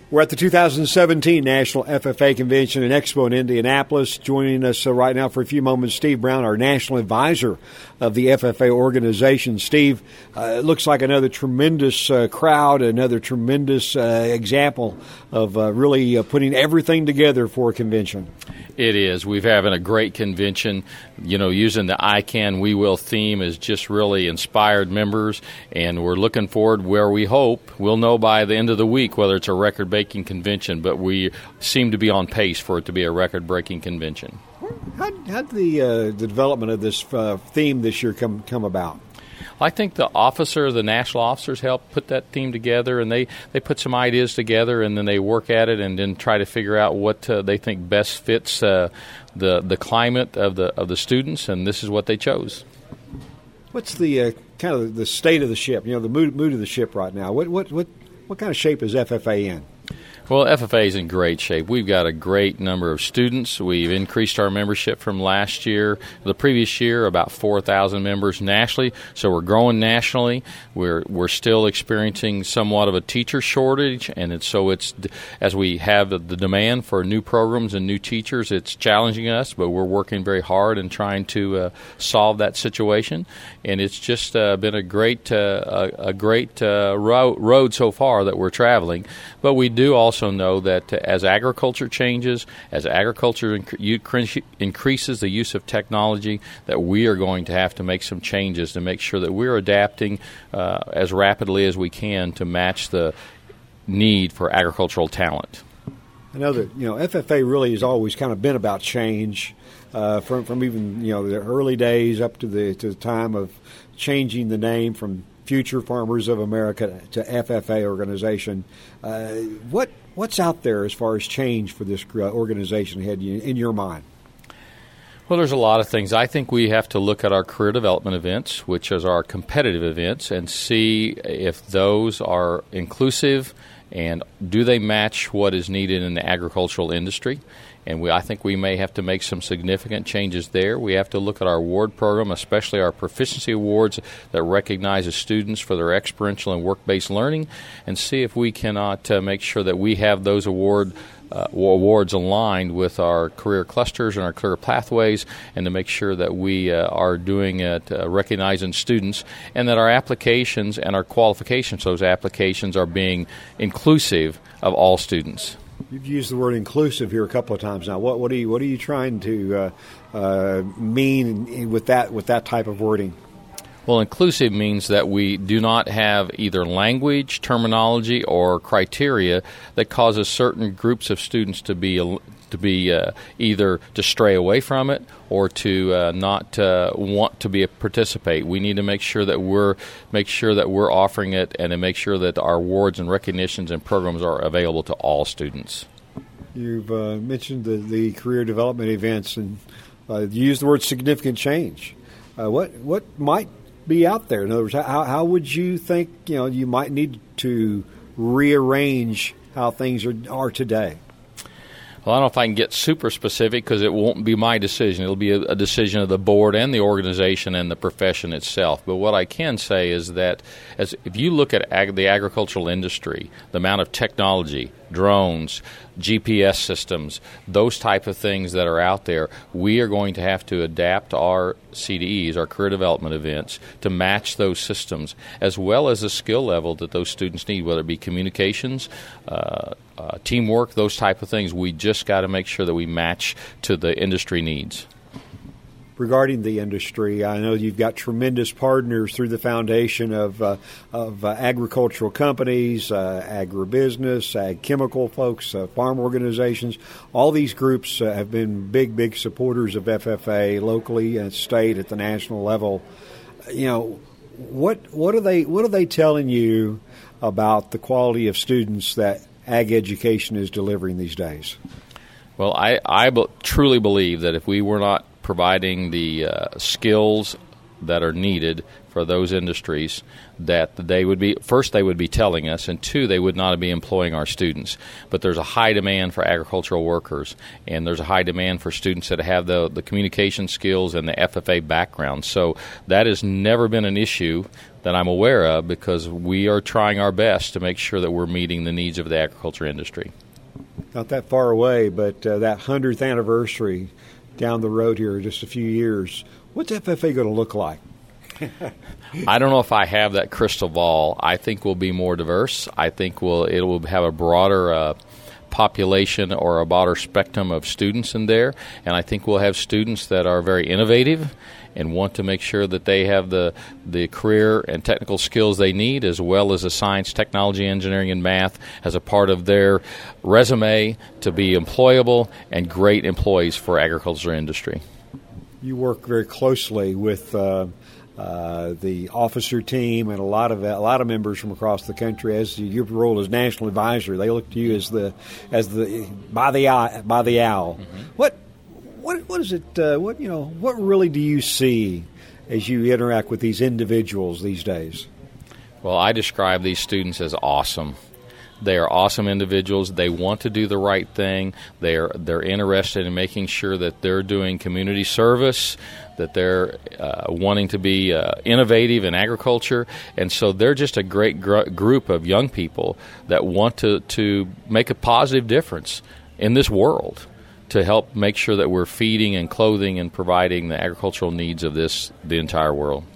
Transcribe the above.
We're at the 2017 National FFA Convention and Expo in Indianapolis. Joining us right now for a few moments, Steve Brown, our national advisor of the FFA organization. Steve, it looks like another tremendous crowd, another tremendous example of really putting everything together for a convention. It is. We're having a great convention. You know, using the I Can, We Will theme has just really inspired members, and we're looking forward where we hope we'll know by the end of the week whether it's a record-breaking convention, but we seem to be on pace for it to be a record-breaking convention. How did the development of this theme this year come about? I think the national officers helped put that theme together, and they put some ideas together, and then they work at it and then try to figure out what they think best fits the climate of the students, and this is what they chose. What's the kind of the state of the ship? You know, the mood of the ship right now. What kind of shape is FFA in? Well, FFA is in great shape. We've got a great number of students. We've increased our membership from last year, the previous year, about 4,000 members nationally. So we're growing nationally. We're still experiencing somewhat of a teacher shortage, and it's as we have the demand for new programs and new teachers, it's challenging us. But we're working very hard and trying to solve that situation. And it's just been a great road so far that we're traveling. But we do also know that as agriculture changes, as agriculture increases the use of technology, that we are going to have to make some changes to make sure that we're adapting as rapidly as we can to match the need for agricultural talent. I know that FFA really has always kind of been about change, from even the early days up to the time of changing the name from Future Farmers of America to FFA organization. What's out there as far as change for this organization ahead in your mind? Well, there's a lot of things. I think we have to look at our career development events, which is our competitive events, and see if those are inclusive and do they match what is needed in the agricultural industry. And I think we may have to make some significant changes there. We have to look at our award program, especially our proficiency awards that recognizes students for their experiential and work-based learning, and see if we cannot make sure that we have those awards aligned with our career clusters and our career pathways, and to make sure that we are doing it recognizing students, and that our applications and our qualifications, those applications, are being inclusive of all students. You've used the word inclusive here a couple of times now. What are you trying to mean with that type of wording? Well, inclusive means that we do not have either language, terminology, or criteria that causes certain groups of students to be either to stray away from it or to not want to participate. We need to make sure that we're offering it, and to make sure that our awards and recognitions and programs are available to all students. You've mentioned the career development events, and you used the word significant change. What might be out there? In other words, how would you think you might need to rearrange how things are today? Well, I don't know if I can get super specific because it won't be my decision. It'll be a decision of the board and the organization and the profession itself. But what I can say is that if you look at the agricultural industry, the amount of technology, drones, GPS systems, those type of things that are out there, we are going to have to adapt our CDEs, our career development events, to match those systems, as well as the skill level that those students need, whether it be communications, teamwork, those type of things. We just got to make sure that we match to the industry needs. Regarding the industry, I know you've got tremendous partners through the foundation of agricultural companies, agribusiness, ag chemical folks, farm organizations. All these groups have been big supporters of FFA locally and state at the national level. What are they telling you about the quality of students that ag education is delivering these days? Well, I truly believe that if we were not providing the skills that are needed for those industries, that they would be telling us, and two, they would not be employing our students. But there's a high demand for agricultural workers, and there's a high demand for students that have the communication skills and the FFA background. So that has never been an issue that I'm aware of, because we are trying our best to make sure that we're meeting the needs of the agriculture industry. Not that far away, but that 100th anniversary down the road here in just a few years, what's FFA going to look like? I don't know if I have that crystal ball. I think we'll be more diverse. I think it will have a broader population or a broader spectrum of students in there, and I think we'll have students that are very innovative and want to make sure that they have the career and technical skills they need, as well as the science, technology, engineering, and math as a part of their resume to be employable and great employees for agriculture industry. You work very closely with the officer team and a lot of members from across the country. As your role as national advisor, they look to you as the by the owl. Mm-hmm. What is it? What really do you see as you interact with these individuals these days? Well, I describe these students as awesome. They are awesome individuals. They want to do the right thing. They're interested in making sure that they're doing community service, that they're wanting to be innovative in agriculture. And so they're just a great group of young people that want to make a positive difference in this world, to help make sure that we're feeding and clothing and providing the agricultural needs of the entire world.